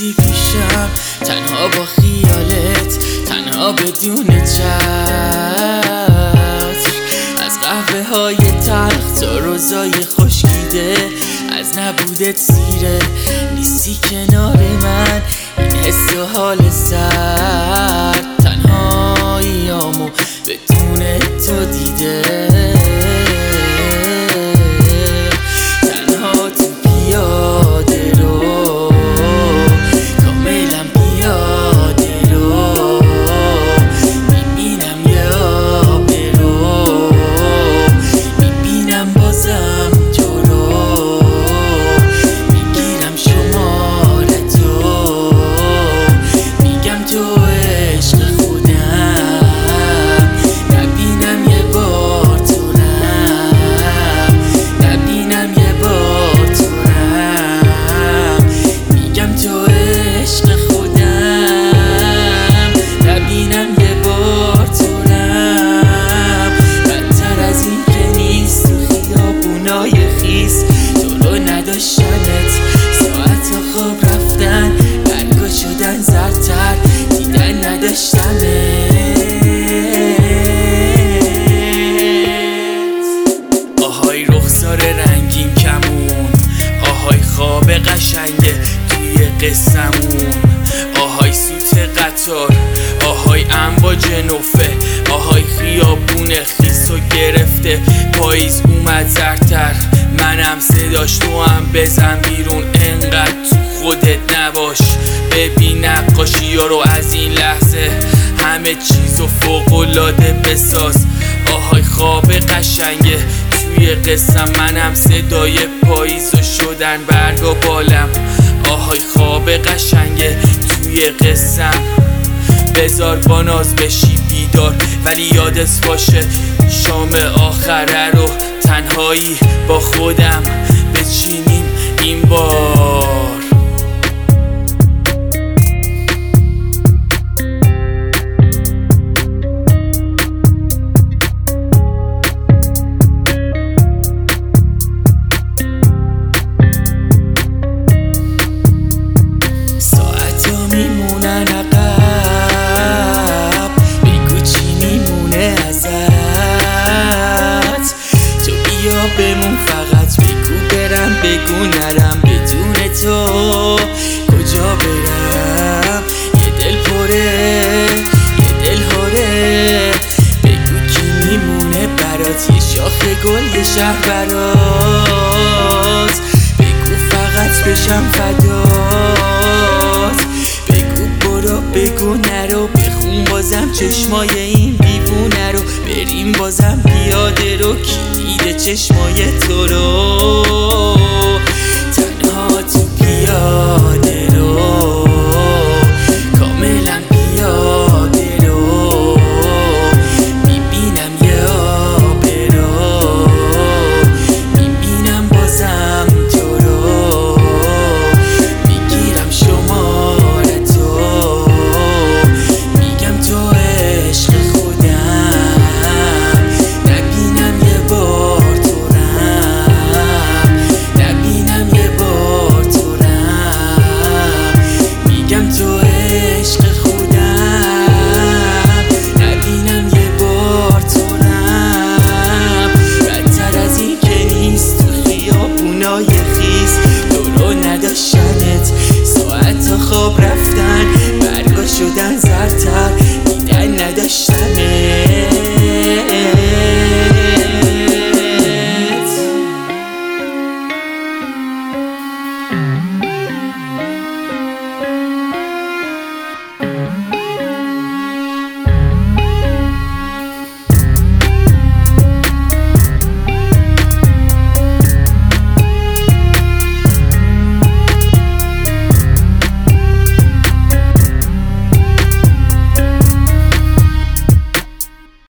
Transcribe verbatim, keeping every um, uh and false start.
نیستی پیشم، تنها با خیالت، تنها بدون چتر، از قهوه های تلخ تا روزای خشکیده، از نبودت سیره نیستی کنار من، این حس و حال سرد تنهاییامو بدون تو دیده، تنها تو پیاده رو، کاملا پیاده رو، میبینم یه آبرو، میبینم بازم تو رو، میگیرم شمارتو، میگم تو عشق خودم، نبینم یه بار تو رم، نبینم یه بار تو رم، میگم تو عشق خودم، نبینم یه بار تو رم، بدتر از این که نیست تو خیابونای خیس، تو رو نداشتنت، ساعت خواب رفتن، برگا شدن زرتر، دیدن نداشتنت. آهای رخسار رنگین کمون، آهای خواب قشنگه توی قصمون، آهای سوت قطار، آهای امواج نوفه، آهای خیابون خیس و گرفته، پاییز اومد زرتر، منم صداش تو هم بزن بیرون، انقدر تو خودت نباش، ببین نقاشی ها رو از این لحظه، همه چیزو فوق‌العاده بساز، آهای خواب قشنگه توی قصم، منم صدای پاییزو شدن برگا بالم، آهای خواب قشنگه توی قصم، بذار با ناز بشی بیدار، ولی یادت باشه شام آخره رو تنهایی با خودم بچینیم این بار. ساعتا میمونن عقب، بگو چی میمونه ازت، تو بیا بمون فقط، بگو برم بگو نرم، بدون تو کجا برم، یه دل پره یه دل هاره، بگو کی میمونه برات، یه شاخ گل یه شهر برات، بگو فقط بشم فدات، بگو برو بگو نرو، بخون بازم چشمای این دیوونه رو، بریم بازم پیاده رو، کی دیده چشمای تو رو.